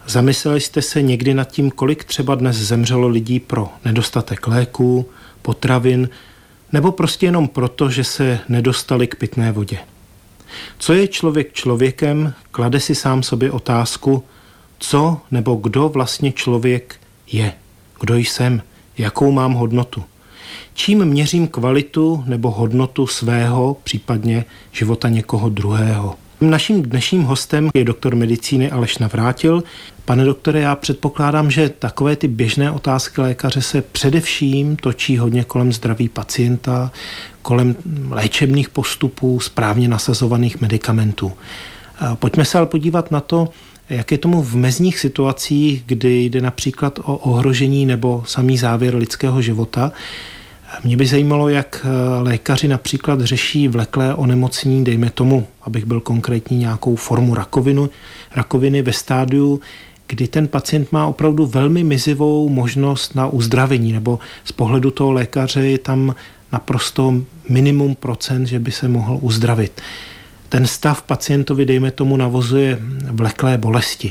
Zamysleli jste se někdy nad tím, kolik třeba dnes zemřelo lidí pro nedostatek léků, potravin, nebo prostě jenom proto, že se nedostali k pitné vodě? Co je člověk člověkem, klade si sám sobě otázku, co nebo kdo vlastně člověk je, kdo jsem, jakou mám hodnotu. Čím měřím kvalitu nebo hodnotu svého, případně života někoho druhého. Naším dnešním hostem je doktor medicíny Aleš Navrátil. Pane doktore, já předpokládám, že takové ty běžné otázky lékaře se především točí hodně kolem zdraví pacienta, kolem léčebných postupů, správně nasazovaných medikamentů. Pojďme se ale podívat na to, jak je tomu v mezních situacích, kdy jde například o ohrožení nebo samý závěr lidského života. Mě by zajímalo, jak lékaři například řeší vleklé onemocnění, dejme tomu, abych byl konkrétní, nějakou formu rakoviny ve stádiu, kdy ten pacient má opravdu velmi mizivou možnost na uzdravení, nebo z pohledu toho lékaře je tam naprosto minimum procent, že by se mohl uzdravit. Ten stav pacientovi, dejme tomu, navozuje vleklé bolesti.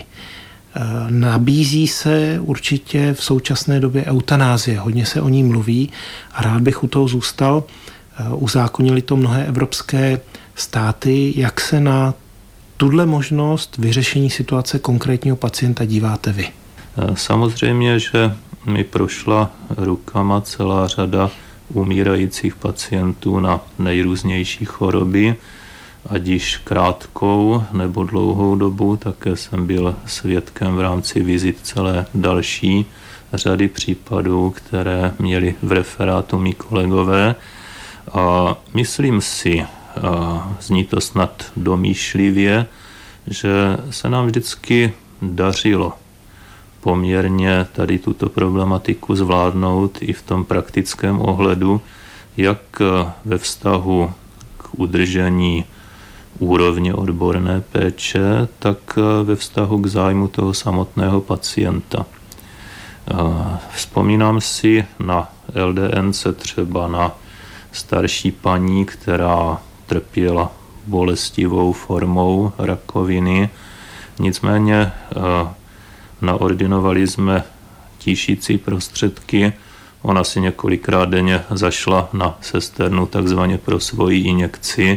Nabízí se určitě v současné době eutanázie, hodně se o ní mluví a rád bych u toho zůstal. Uzákonili to mnohé evropské státy. Jak se na tuhle možnost vyřešení situace konkrétního pacienta díváte vy? Samozřejmě, že mi prošla rukama celá řada umírajících pacientů na nejrůznější choroby, ať již krátkou nebo dlouhou dobu. Také jsem byl svědkem v rámci vizit celé další řady případů, které měli v referátu mí kolegové. A myslím si, zní to snad domýšlivě, že se nám vždycky dařilo poměrně tady tuto problematiku zvládnout i v tom praktickém ohledu, jak ve vztahu k udržení úrovně odborné péče, tak ve vztahu k zájmu toho samotného pacienta. Vzpomínám si na LDNce třeba na starší paní, která trpěla bolestivou formou rakoviny. Nicméně naordinovali jsme tíšící prostředky. Ona si několikrát denně zašla na sesternu takzvaně pro svoji injekci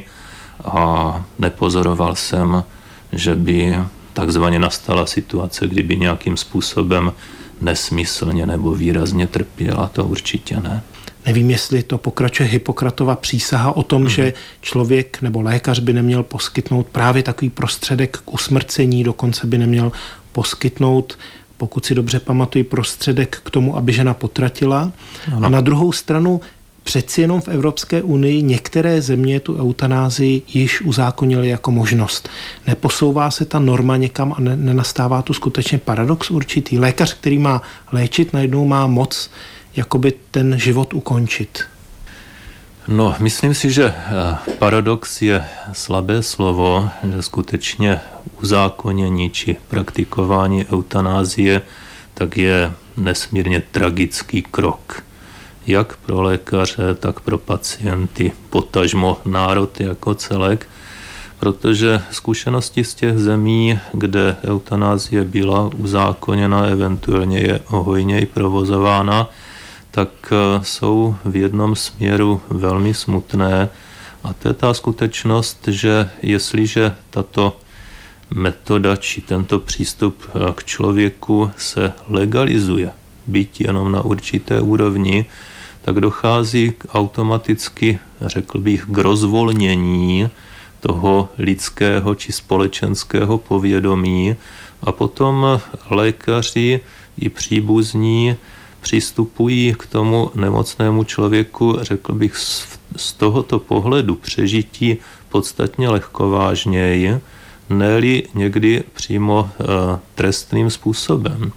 a nepozoroval jsem, že by takzvaně nastala situace, kdyby nějakým způsobem nesmyslně nebo výrazně trpěla. To určitě ne. Nevím, jestli to pokračuje Hippokratova přísaha o tom, že člověk nebo lékař by neměl poskytnout právě takový prostředek k usmrcení, dokonce by neměl poskytnout, pokud si dobře pamatuji, prostředek k tomu, aby žena potratila. Ano. A na druhou stranu přeci jenom v Evropské unii některé země tu eutanázii již uzákonily jako možnost. Neposouvá se ta norma někam a nenastává tu skutečně paradox určitý. Lékař, který má léčit, najednou má moc jakoby ten život ukončit. No, myslím si, že paradox je slabé slovo, že skutečně uzákonění či praktikování eutanázie tak je nesmírně tragický krok. Jak pro lékaře, tak pro pacienty, potažmo národ jako celek, protože zkušenosti z těch zemí, kde eutanázie byla uzákoněna, eventuálně je hojněji provozována, tak jsou v jednom směru velmi smutné. A to je ta skutečnost, že jestliže tato metoda či tento přístup k člověku se legalizuje, byť jenom na určité úrovni, tak dochází automaticky, řekl bych, k rozvolnění toho lidského či společenského povědomí a potom lékaři i příbuzní přistupují k tomu nemocnému člověku, řekl bych, z tohoto pohledu přežití podstatně lehkovážněji, ne-li někdy přímo trestným způsobem.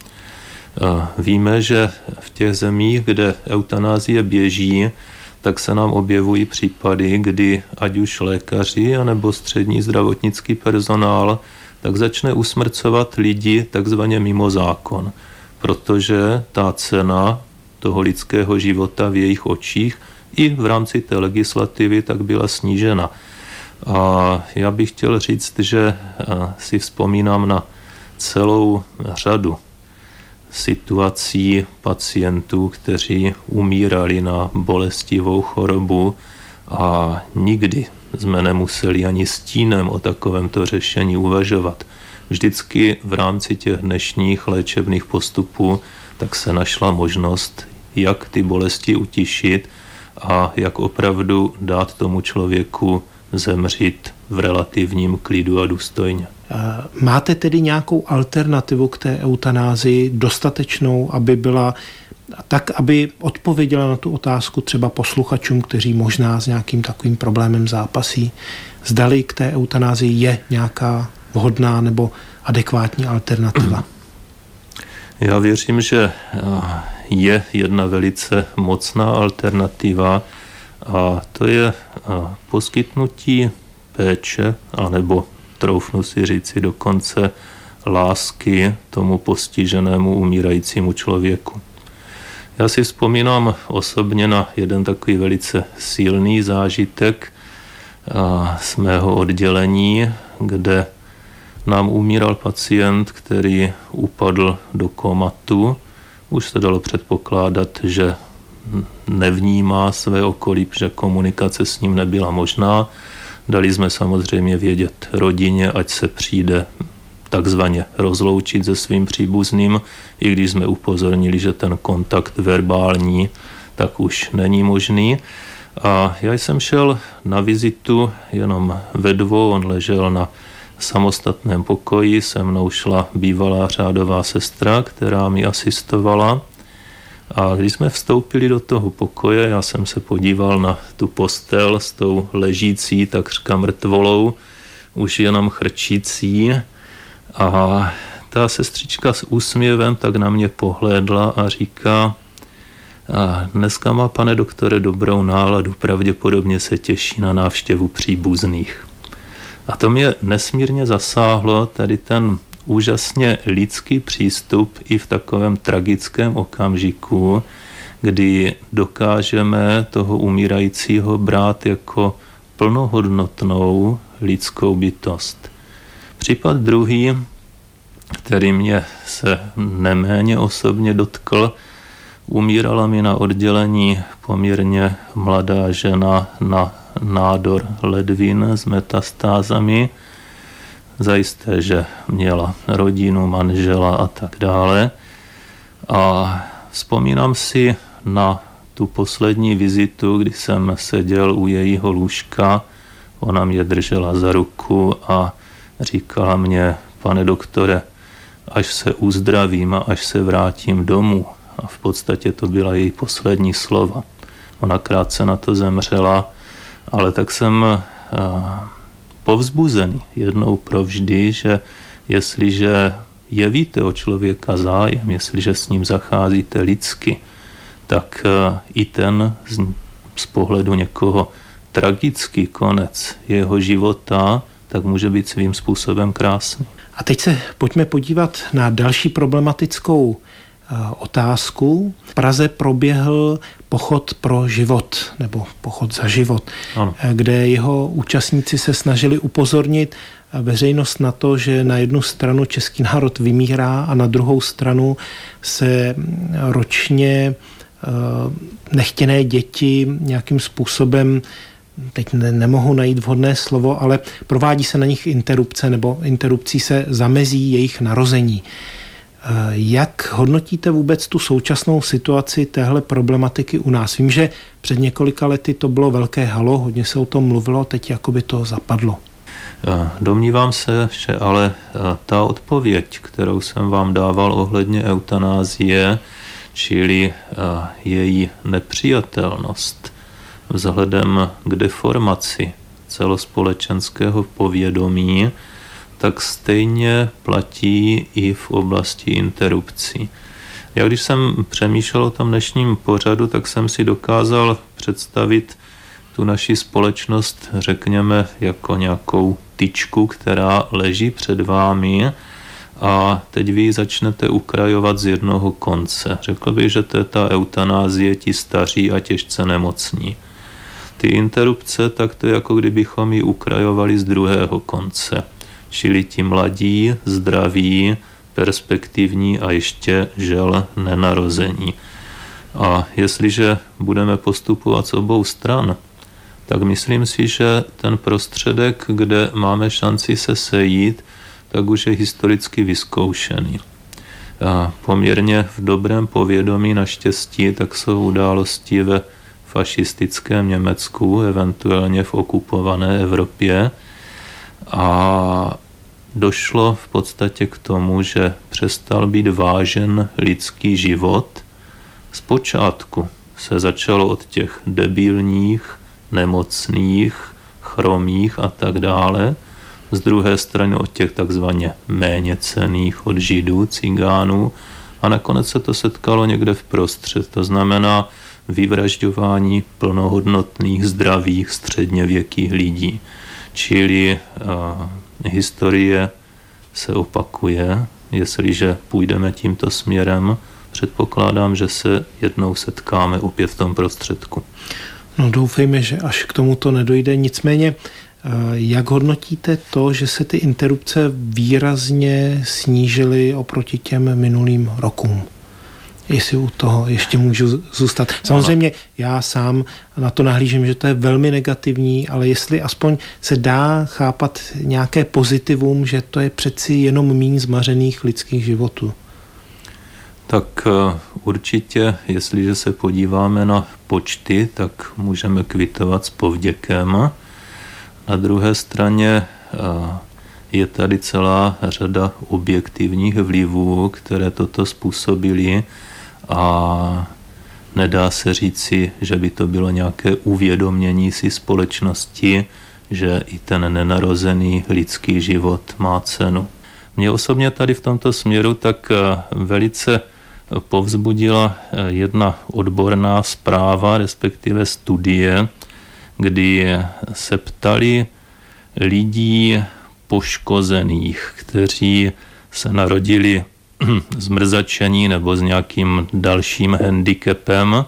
Víme, že v těch zemích, kde eutanázie běží, tak se nám objevují případy, kdy ať už lékaři anebo střední zdravotnický personál tak začne usmrcovat lidi takzvaně mimo zákon, protože ta cena toho lidského života v jejich očích i v rámci té legislativy tak byla snížena. A já bych chtěl říct, že si vzpomínám na celou řadu situací pacientů, kteří umírali na bolestivou chorobu a nikdy jsme nemuseli ani stínem o takovémto řešení uvažovat. Vždycky v rámci těch dnešních léčebných postupů tak se našla možnost, jak ty bolesti utišit a jak opravdu dát tomu člověku zemřít v relativním klidu a důstojně. Máte tedy nějakou alternativu k té eutanázii dostatečnou, aby byla tak, aby odpověděla na tu otázku třeba posluchačům, kteří možná s nějakým takovým problémem zápasí? Zdali k té eutanázii je nějaká vhodná nebo adekvátní alternativa? Já věřím, že je jedna velice mocná alternativa a to je poskytnutí péče, anebo troufnu si říci dokonce lásky tomu postiženému umírajícímu člověku. Já si vzpomínám osobně na jeden takový velice silný zážitek z mého oddělení, kde nám umíral pacient, který upadl do komatu. Už se dalo předpokládat, že nevnímá své okolí, že komunikace s ním nebyla možná. Dali jsme samozřejmě vědět rodině, ať se přijde takzvaně rozloučit se svým příbuzným, i když jsme upozornili, že ten kontakt verbální tak už není možný. A já jsem šel na vizitu jenom ve dvou, on ležel na samostatném pokoji, se mnou šla bývalá řádová sestra, která mi asistovala. A když jsme vstoupili do toho pokoje, já jsem se podíval na tu postel s tou ležící takřka mrtvolou, už jenom chrčící. A ta sestřička s úsměvem tak na mě pohlédla a říká: dneska má, pane doktore, dobrou náladu, pravděpodobně se těší na návštěvu příbuzných. A to mě nesmírně zasáhlo, tady ten úžasně lidský přístup i v takovém tragickém okamžiku, kdy dokážeme toho umírajícího brát jako plnohodnotnou lidskou bytost. Případ druhý, který mě se neméně osobně dotkl, umírala mi na oddělení poměrně mladá žena na nádor ledvin s metastázami. Zajisté, že měla rodinu, manžela a tak dále. A vzpomínám si na tu poslední vizitu, kdy jsem seděl u jejího lůžka. Ona mě držela za ruku a říkala mě: pane doktore, až se uzdravím a až se vrátím domů. A v podstatě to byla její poslední slova. Ona krátce na to zemřela, ale tak jsem povzbuzený jednou provždy, že jestliže jevíte o člověka zájem, jestliže s ním zacházíte lidsky, tak i ten z pohledu někoho tragický konec jeho života tak může být svým způsobem krásný. A teď se pojďme podívat na další problematickou otázku. V Praze proběhl pochod pro život, nebo pochod za život, ano, kde jeho účastníci se snažili upozornit veřejnost na to, že na jednu stranu český národ vymírá a na druhou stranu se ročně nechtěné děti nějakým způsobem, teď nemohu najít vhodné slovo, ale provádí se na nich interrupce nebo interrupcí se zamezí jejich narození. Jak hodnotíte vůbec tu současnou situaci téhle problematiky u nás? Vím, že před několika lety to bylo velké halo, hodně se o tom mluvilo, teď jakoby to zapadlo. Domnívám se, že ale ta odpověď, kterou jsem vám dával ohledně eutanázie, čili její nepřijatelnost vzhledem k deformaci celospolečenského povědomí, tak stejně platí i v oblasti interrupcí. Já když jsem přemýšlel o tom dnešním pořadu, tak jsem si dokázal představit tu naši společnost, řekněme, jako nějakou tyčku, která leží před vámi a teď vy ji začnete ukrajovat z jednoho konce. Řekl bych, že to je ta eutanázie, ti staří a těžce nemocní. Ty interrupce, tak to je jako kdybychom ji ukrajovali z druhého konce. Čili ti mladí, zdraví, perspektivní a ještě žel nenarození. A jestliže budeme postupovat z obou stran, tak myslím si, že ten prostředek, kde máme šanci se sejít, tak už je historicky vyzkoušený. A poměrně v dobrém povědomí naštěstí, tak jsou události ve fašistickém Německu, eventuálně v okupované Evropě. A došlo v podstatě k tomu, že přestal být vážen lidský život. Zpočátku se začalo od těch debilních, nemocných, chromých a tak dále. Z druhé strany od těch takzvaně méněcenných, od Židů, Cigánů. A nakonec se to setkalo někde vprostřed. To znamená vyvražďování plnohodnotných, zdravých, středněvěkých lidí. Čili historie se opakuje. Jestliže půjdeme tímto směrem, předpokládám, že se jednou setkáme opět v tom prostředku. No doufejme, že až k tomu to nedojde. Nicméně, jak hodnotíte to, že se ty interrupce výrazně snížily oproti těm minulým rokům? Jestli u toho ještě můžu zůstat. Samozřejmě já sám na to nahlížím, že to je velmi negativní, ale jestli aspoň se dá chápat nějaké pozitivum, že to je přeci jenom míň zmařených lidských životů. Tak určitě, jestliže se podíváme na počty, tak můžeme kvitovat s povděkem. Na druhé straně je tady celá řada objektivních vlivů, které toto způsobily a nedá se říci, že by to bylo nějaké uvědomění si společnosti, že i ten nenarozený lidský život má cenu. Mě osobně tady v tomto směru tak velice povzbudila jedna odborná zpráva, respektive studie, kdy se ptali lidí poškozených, kteří se narodili zmrzačení nebo s nějakým dalším handicapem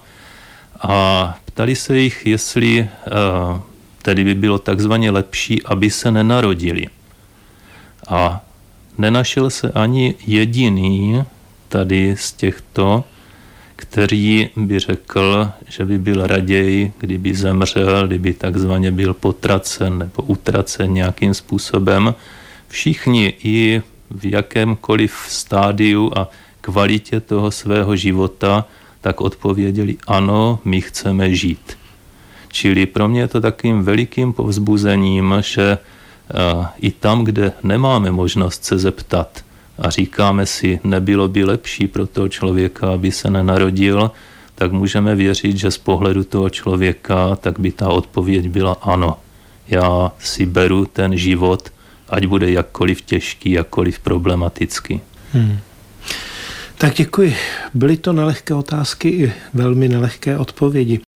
a ptali se jich, jestli tedy by bylo takzvaně lepší, aby se nenarodili. A nenašel se ani jediný tady z těchto, který by řekl, že by byl raději, kdyby zemřel, kdyby takzvaně byl potracen nebo utracen nějakým způsobem. Všichni i v jakémkoliv stádiu a kvalitě toho svého života tak odpověděli ano, my chceme žít. Čili pro mě je to takovým velikým povzbuzením, že i tam, kde nemáme možnost se zeptat a říkáme si, nebylo by lepší pro toho člověka, aby se nenarodil, tak můžeme věřit, že z pohledu toho člověka tak by ta odpověď byla ano. Já si beru ten život, ať bude jakkoliv těžký, jakkoliv problematický. Tak děkuji. Byly to nelehké otázky i velmi nelehké odpovědi.